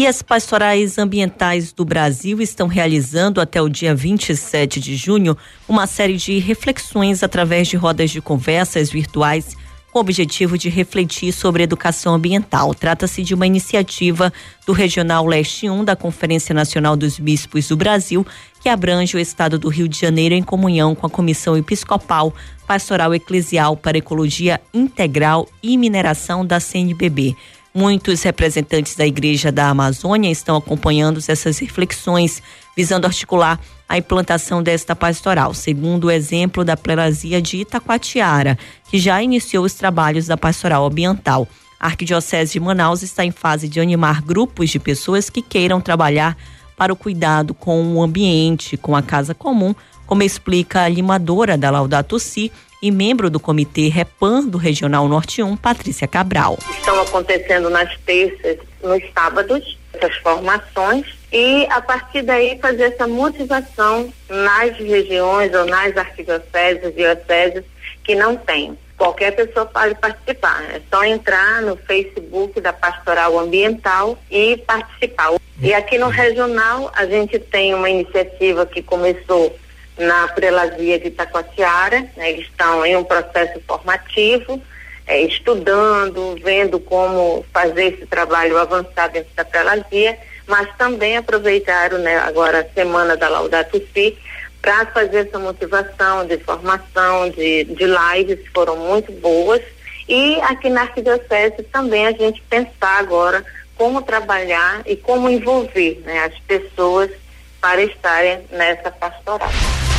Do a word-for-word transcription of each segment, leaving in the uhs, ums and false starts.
E as pastorais ambientais do Brasil estão realizando até o dia vinte e sete de junho uma série de reflexões através de rodas de conversas virtuais com o objetivo de refletir sobre educação ambiental. Trata-se de uma iniciativa do Regional Leste um da Conferência Nacional dos Bispos do Brasil, que abrange o estado do Rio de Janeiro em comunhão com a Comissão Episcopal Pastoral Eclesial para Ecologia Integral e Mineração da C N B B. Muitos representantes da Igreja da Amazônia estão acompanhando essas reflexões, visando articular a implantação desta pastoral, segundo o exemplo da Prelazia de Itacoatiara, que já iniciou os trabalhos da pastoral ambiental. A Arquidiocese de Manaus está em fase de animar grupos de pessoas que queiram trabalhar para o cuidado com o ambiente, com a casa comum, como explica a limadora da Laudato Si e membro do Comitê Repan do Regional Norte um, Patrícia Cabral. Estão acontecendo nas terças, nos sábados, essas formações, e a partir daí fazer essa motivação nas regiões ou nas arquidioceses, dioceses que não têm. Qualquer pessoa pode participar, é só entrar no Facebook da Pastoral Ambiental e participar. E aqui no Regional a gente tem uma iniciativa que começou na Prelazia de Itacoatiara, né, eles estão em um processo formativo, é, estudando, vendo como fazer esse trabalho avançar dentro da Prelazia, mas também aproveitaram, né, agora a semana da Laudato Si para fazer essa motivação de formação, de, de lives, foram muito boas, e aqui na Arquidiocese também a gente pensar agora como trabalhar e como envolver, né, as pessoas para estarem nessa pastoral.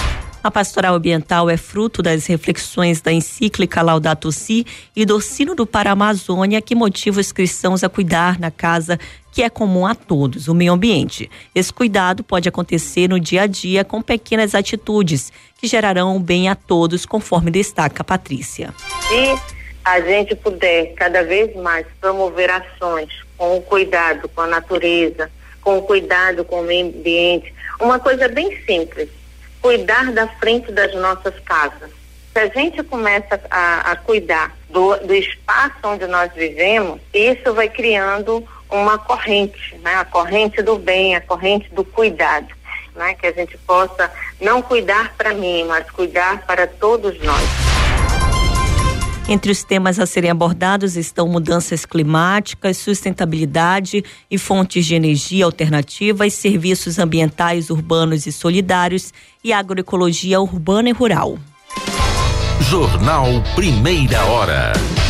A pastoral ambiental é fruto das reflexões da encíclica Laudato Si e do Sínodo para a Amazônia, que motiva os cristãos a cuidar na casa que é comum a todos, o meio ambiente. Esse cuidado pode acontecer no dia a dia com pequenas atitudes que gerarão o bem a todos, conforme destaca a Patrícia. Se a gente puder cada vez mais promover ações com o cuidado com a natureza, com o cuidado com o meio ambiente, uma coisa bem simples, cuidar da frente das nossas casas. Se a gente começa a, a cuidar do, do espaço onde nós vivemos, isso vai criando uma corrente, né? A corrente do bem, a corrente do cuidado, né? Que a gente possa não cuidar para mim, mas cuidar para todos nós. Entre os temas a serem abordados estão mudanças climáticas, sustentabilidade e fontes de energia alternativas, serviços ambientais urbanos e solidários e agroecologia urbana e rural. Jornal Primeira Hora.